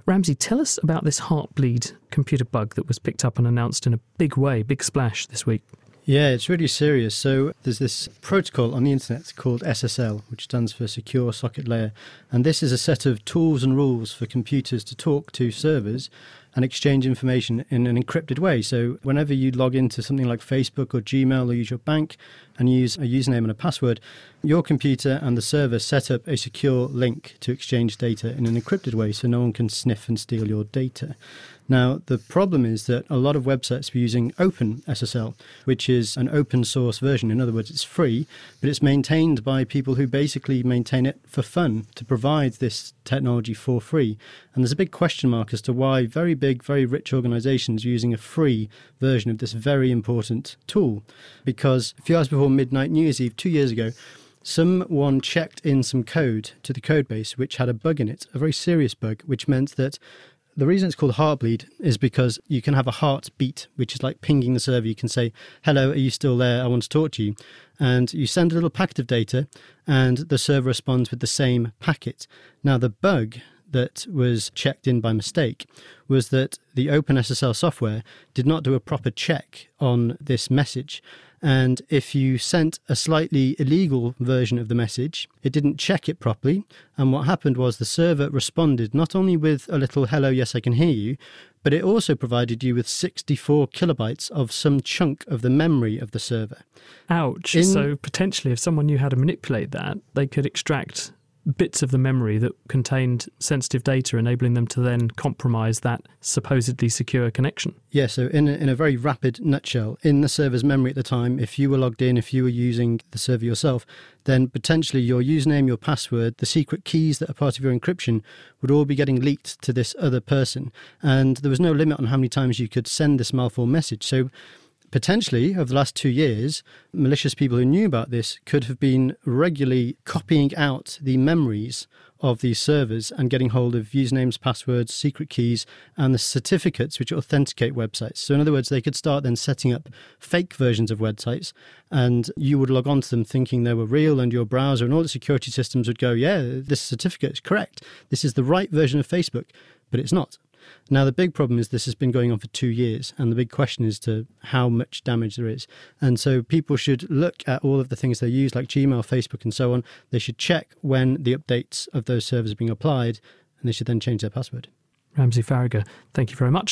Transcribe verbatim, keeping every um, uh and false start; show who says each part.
Speaker 1: Ramsey, tell us about this Heartbleed computer bug that was picked up and announced in a big way, big splash this week.
Speaker 2: Yeah, it's really serious. So there's this protocol on the internet called S S L, which stands for Secure Socket Layer. And this is a set of tools and rules for computers to talk to servers and exchange information in an encrypted way. So whenever you log into something like Facebook or Gmail or use your bank and use a username and a password, your computer and the server set up a secure link to exchange data in an encrypted way so no one can sniff and steal your data. Now, the problem is that a lot of websites were using OpenSSL, which is an open source version. In other words, it's free, but it's maintained by people who basically maintain it for fun, to provide this technology for free. And there's a big question mark as to why very big, very rich organizations are using a free version of this very important tool. Because a few hours before midnight New Year's Eve, two years ago, someone checked in some code to the code base which had a bug in it, a very serious bug, which meant that the reason it's called Heartbleed is because you can have a heartbeat, which is like pinging the server. You can say, hello, are you still there? I want to talk to you. And you send a little packet of data and the server responds with the same packet. Now, the bug that was checked in by mistake was that the OpenSSL software did not do a proper check on this message. And if you sent a slightly illegal version of the message, it didn't check it properly. And what happened was the server responded not only with a little hello, yes, I can hear you, but it also provided you with sixty-four kilobytes of some chunk of the memory of the server.
Speaker 1: Ouch.
Speaker 2: In,
Speaker 1: so potentially if someone knew how to manipulate that, they could extract bits of the memory that contained sensitive data, enabling them to then compromise that supposedly secure connection.
Speaker 2: Yeah, so in a, in a very rapid nutshell, in the server's memory at the time, if you were logged in, if you were using the server yourself, then potentially your username, your password, the secret keys that are part of your encryption would all be getting leaked to this other person. And there was no limit on how many times you could send this malformed message. So potentially, over the last two years, malicious people who knew about this could have been regularly copying out the memories of these servers and getting hold of usernames, passwords, secret keys, and the certificates which authenticate websites. So in other words, they could start then setting up fake versions of websites, and you would log on to them thinking they were real, and your browser and all the security systems would go, yeah, this certificate is correct. This is the right version of Facebook, but it's not. Now, the big problem is this has been going on for two years, and the big question is to how much damage there is. And so people should look at all of the things they use, like Gmail, Facebook, and so on. They should check when the updates of those servers are being applied, and they should then change their password.
Speaker 1: Ramsey Farragher, thank you very much.